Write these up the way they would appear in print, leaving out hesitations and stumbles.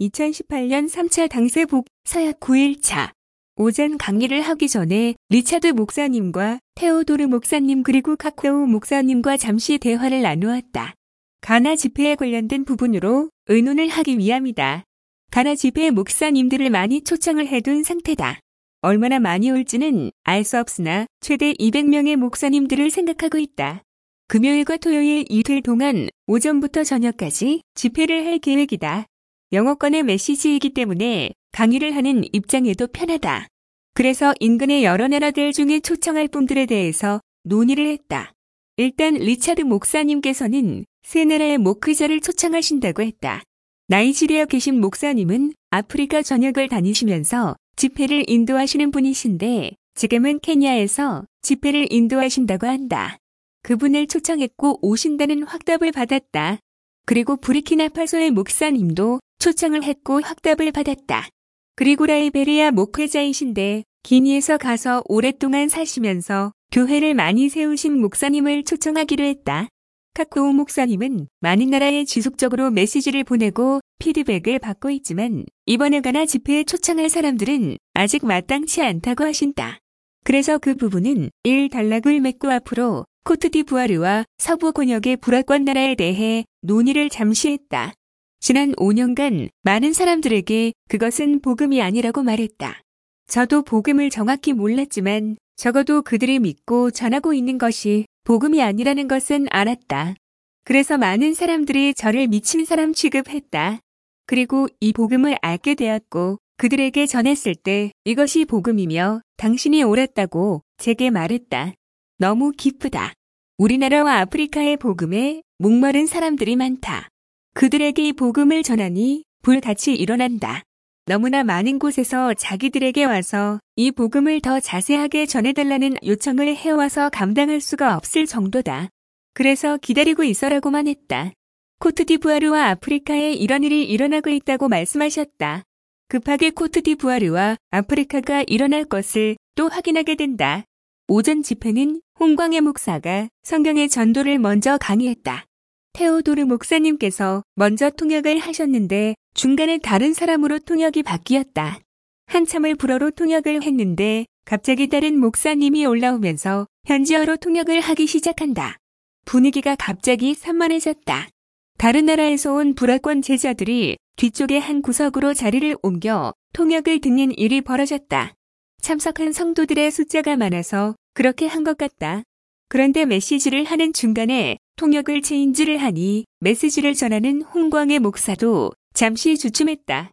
2018년 3차 당세 복사약 9일차. 오전 강의를 하기 전에 리차드 목사님과 테오도르 목사님 그리고 카카오 목사님과 잠시 대화를 나누었다. 가나 집회에 관련된 부분으로 의논을 하기 위함이다. 가나 집회 목사님들을 많이 초청을 해둔 상태다. 얼마나 많이 올지는 알 수 없으나 최대 200명의 목사님들을 생각하고 있다. 금요일과 토요일 이틀 동안 오전부터 저녁까지 집회를 할 계획이다. 영어권의 메시지이기 때문에 강의를 하는 입장에도 편하다. 그래서 인근의 여러 나라들 중에 초청할 분들에 대해서 논의를 했다. 일단 리차드 목사님께서는 세 나라의 목회자를 초청하신다고 했다. 나이지리아 계신 목사님은 아프리카 전역을 다니시면서 집회를 인도하시는 분이신데 지금은 케냐에서 집회를 인도하신다고 한다. 그분을 초청했고 오신다는 확답을 받았다. 그리고 부르키나파소의 목사님도 초청을 했고 확답을 받았다. 그리고 라이베리아 목회자이신데 기니에서 가서 오랫동안 사시면서 교회를 많이 세우신 목사님을 초청하기로 했다. 카카오 목사님은 많은 나라에 지속적으로 메시지를 보내고 피드백을 받고 있지만 이번에 가나 집회에 초청할 사람들은 아직 마땅치 않다고 하신다. 그래서 그 부분은 단락을 맺고 앞으로 코트디부아르와 서부 권역의 불화권 나라에 대해 논의를 잠시 했다. 지난 5년간 많은 사람들에게 그것은 복음이 아니라고 말했다. 저도 복음을 정확히 몰랐지만 적어도 그들이 믿고 전하고 있는 것이 복음이 아니라는 것은 알았다. 그래서 많은 사람들이 저를 미친 사람 취급했다. 그리고 이 복음을 알게 되었고 그들에게 전했을 때 이것이 복음이며 당신이 옳았다고 제게 말했다. 너무 기쁘다. 우리나라와 아프리카의 복음에 목마른 사람들이 많다. 그들에게 이 복음을 전하니 불같이 일어난다. 너무나 많은 곳에서 자기들에게 와서 이 복음을 더 자세하게 전해달라는 요청을 해와서 감당할 수가 없을 정도다. 그래서 기다리고 있어라고만 했다. 코트디부아르와 아프리카에 이런 일이 일어나고 있다고 말씀하셨다. 급하게 코트디부아르와 아프리카가 일어날 것을 또 확인하게 된다. 오전 집회는 홍광의 목사가 성경의 전도를 먼저 강의했다. 테오도르 목사님께서 먼저 통역을 하셨는데 중간에 다른 사람으로 통역이 바뀌었다. 한참을 불어로 통역을 했는데 갑자기 다른 목사님이 올라오면서 현지어로 통역을 하기 시작한다. 분위기가 갑자기 산만해졌다. 다른 나라에서 온 불화권 제자들이 뒤쪽의 한 구석으로 자리를 옮겨 통역을 듣는 일이 벌어졌다. 참석한 성도들의 숫자가 많아서 그렇게 한 것 같다. 그런데 메시지를 하는 중간에 통역을 체인지를 하니 메시지를 전하는 홍광의 목사도 잠시 주춤했다.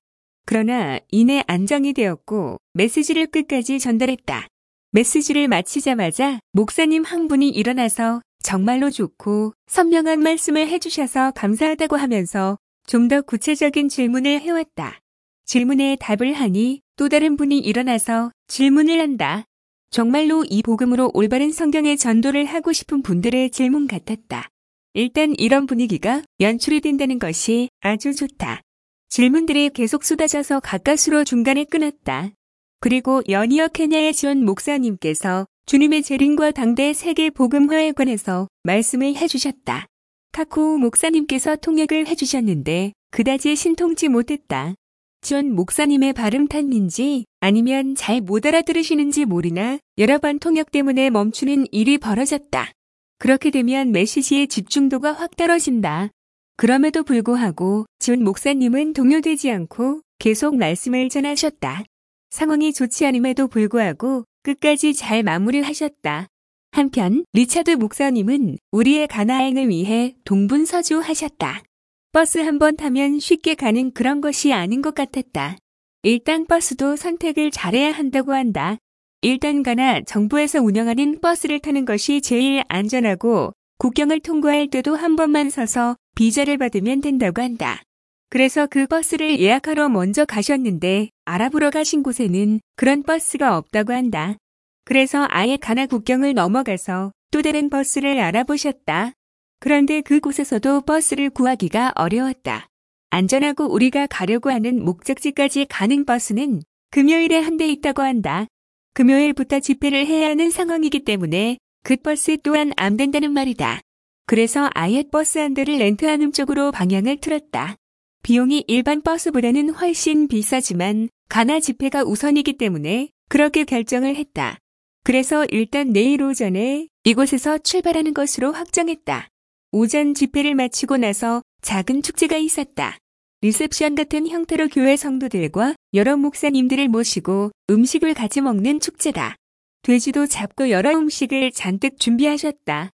그러나 이내 안정이 되었고 메시지를 끝까지 전달했다. 메시지를 마치자마자 목사님 한 분이 일어나서 정말로 좋고 선명한 말씀을 해주셔서 감사하다고 하면서 좀 더 구체적인 질문을 해왔다. 질문에 답을 하니 또 다른 분이 일어나서 질문을 한다. 정말로 이 복음으로 올바른 성경의 전도를 하고 싶은 분들의 질문 같았다. 일단 이런 분위기가 연출이 된다는 것이 아주 좋다. 질문들이 계속 쏟아져서 가까스로 중간에 끊었다. 그리고 연이어 케냐의 지원 목사님께서 주님의 재림과 당대 세계 복음화에 관해서 말씀을 해주셨다. 카카오 목사님께서 통역을 해주셨는데 그다지 신통치 못했다. 지원 목사님의 발음 탓인지 아니면 잘 못 알아들으시는지 모르나 여러 번 통역 때문에 멈추는 일이 벌어졌다. 그렇게 되면 메시지의 집중도가 확 떨어진다. 그럼에도 불구하고 지원 목사님은 동요되지 않고 계속 말씀을 전하셨다. 상황이 좋지 않음에도 불구하고 끝까지 잘 마무리하셨다. 한편 리차드 목사님은 우리의 가나행을 위해 동분서주하셨다. 버스 한 번 타면 쉽게 가는 그런 것이 아닌 것 같았다. 일단 버스도 선택을 잘해야 한다고 한다. 일단 가나 정부에서 운영하는 버스를 타는 것이 제일 안전하고 국경을 통과할 때도 한 번만 서서 비자를 받으면 된다고 한다. 그래서 그 버스를 예약하러 먼저 가셨는데 알아보러 가신 곳에는 그런 버스가 없다고 한다. 그래서 아예 가나 국경을 넘어가서 또 다른 버스를 알아보셨다. 그런데 그곳에서도 버스를 구하기가 어려웠다. 안전하고 우리가 가려고 하는 목적지까지 가는 버스는 금요일에 한 대 있다고 한다. 금요일부터 집회를 해야 하는 상황이기 때문에 그 버스 또한 안 된다는 말이다. 그래서 아예 버스 한 대를 렌트하는 쪽으로 방향을 틀었다. 비용이 일반 버스보다는 훨씬 비싸지만 가나 집회가 우선이기 때문에 그렇게 결정을 했다. 그래서 일단 내일 오전에 이곳에서 출발하는 것으로 확정했다. 오전 집회를 마치고 나서 작은 축제가 있었다. 리셉션 같은 형태로 교회 성도들과 여러 목사님들을 모시고 음식을 같이 먹는 축제다. 돼지도 잡고 여러 음식을 잔뜩 준비하셨다.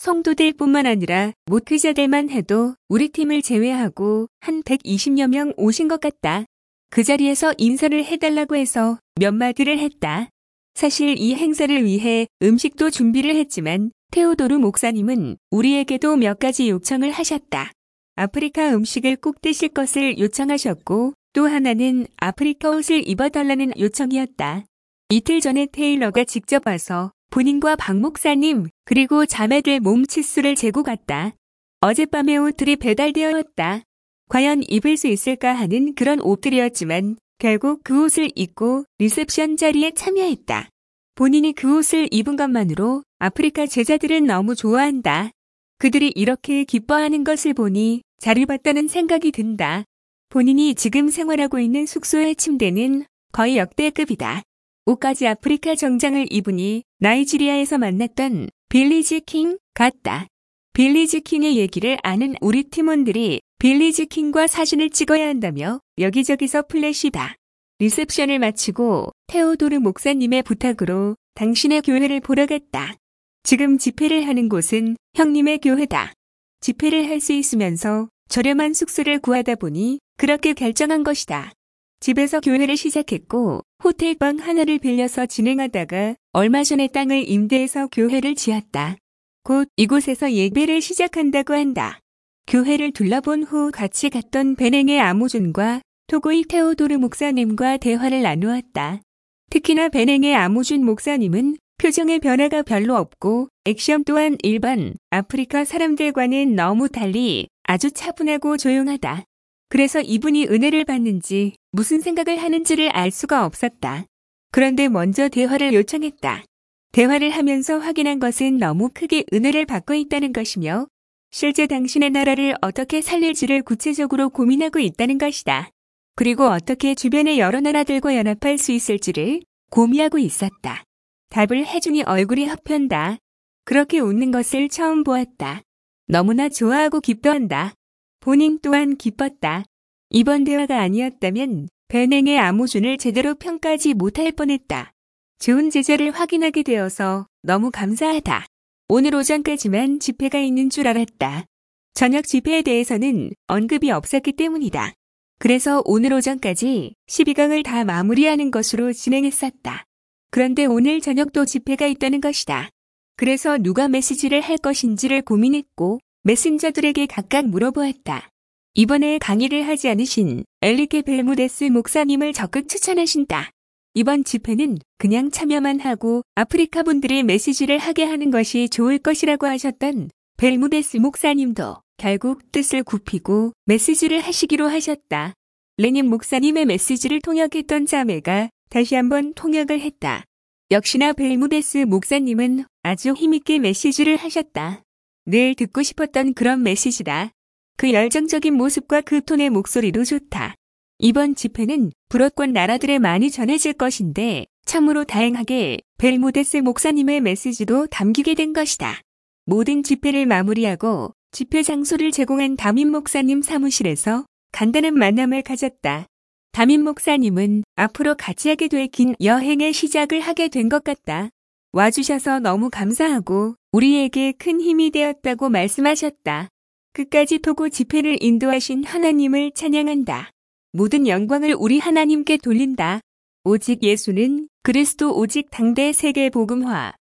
성도들뿐만 아니라 목회자들만 해도 우리 팀을 제외하고 한 120여 명 오신 것 같다. 그 자리에서 인사를 해달라고 해서 몇 마디를 했다. 사실 이 행사를 위해 음식도 준비를 했지만 테오도르 목사님은 우리에게도 몇 가지 요청을 하셨다. 아프리카 음식을 꼭 드실 것을 요청하셨고 또 하나는 아프리카 옷을 입어달라는 요청이었다. 이틀 전에 테일러가 직접 와서 본인과 박 목사님 그리고 자매들 몸치수를 재고 갔다. 어젯밤에 옷들이 배달되었다. 과연 입을 수 있을까 하는 그런 옷들이었지만 결국 그 옷을 입고 리셉션 자리에 참여했다. 본인이 그 옷을 입은 것만으로 아프리카 제자들은 너무 좋아한다. 그들이 이렇게 기뻐하는 것을 보니 잘 입었다는 생각이 든다. 본인이 지금 생활하고 있는 숙소의 침대는 거의 역대급이다. 옷까지 아프리카 정장을 입으니 나이지리아에서 만났던 빌리지 킹 같다. 빌리지 킹의 얘기를 아는 우리 팀원들이 빌리지 킹과 사진을 찍어야 한다며 여기저기서 플래시다. 리셉션을 마치고 테오도르 목사님의 부탁으로 당신의 교회를 보러 갔다. 지금 집회를 하는 곳은 형님의 교회다. 집회를 할 수 있으면서 저렴한 숙소를 구하다 보니 그렇게 결정한 것이다. 집에서 교회를 시작했고 호텔방 하나를 빌려서 진행하다가 얼마 전에 땅을 임대해서 교회를 지었다. 곧 이곳에서 예배를 시작한다고 한다. 교회를 둘러본 후 같이 갔던 베냉의 아모준과 토고의 테오도르 목사님과 대화를 나누었다. 특히나 베냉의 아모준 목사님은 표정의 변화가 별로 없고 액션 또한 일반 아프리카 사람들과는 너무 달리 아주 차분하고 조용하다. 그래서 이분이 은혜를 받는지 무슨 생각을 하는지를 알 수가 없었다. 그런데 먼저 대화를 요청했다. 대화를 하면서 확인한 것은 너무 크게 은혜를 받고 있다는 것이며 실제 당신의 나라를 어떻게 살릴지를 구체적으로 고민하고 있다는 것이다. 그리고 어떻게 주변의 여러 나라들과 연합할 수 있을지를 고민하고 있었다. 답을 해주니 얼굴이 흡편다. 그렇게 웃는 것을 처음 보았다. 너무나 좋아하고 기뻐한다. 본인 또한 기뻤다. 이번 대화가 아니었다면 베냉의 아모준을 제대로 평가하지 못할 뻔했다. 좋은 제자를 확인하게 되어서 너무 감사하다. 오늘 오전까지만 집회가 있는 줄 알았다. 저녁 집회에 대해서는 언급이 없었기 때문이다. 그래서 오늘 오전까지 12강을 다 마무리하는 것으로 진행했었다. 그런데 오늘 저녁도 집회가 있다는 것이다. 그래서 누가 메시지를 할 것인지를 고민했고 메신저들에게 각각 물어보았다. 이번에 강의를 하지 않으신 엘리케 벨무데스 목사님을 적극 추천하신다. 이번 집회는 그냥 참여만 하고 아프리카 분들이 메시지를 하게 하는 것이 좋을 것이라고 하셨던 벨무데스 목사님도 결국 뜻을 굽히고 메시지를 하시기로 하셨다. 레님 목사님의 메시지를 통역했던 자매가 다시 한번 통역을 했다. 역시나 벨무데스 목사님은 아주 힘있게 메시지를 하셨다. 늘 듣고 싶었던 그런 메시지다. 그 열정적인 모습과 그 톤의 목소리도 좋다. 이번 집회는 불어권 나라들에 많이 전해질 것인데 참으로 다행하게 벨무데스 목사님의 메시지도 담기게 된 것이다. 모든 집회를 마무리하고 집회 장소를 제공한 담임 목사님 사무실에서 간단한 만남을 가졌다. 담임 목사님은 앞으로 같이 하게 될 긴 여행의 시작을 하게 된 것 같다. 와주셔서 너무 감사하고 우리에게 큰 힘이 되었다고 말씀하셨다. 끝까지 토고 집회를 인도하신 하나님을 찬양한다. 모든 영광을 우리 하나님께 돌린다. 오직 예수는 그리스도 오직 당대 세계 복음화.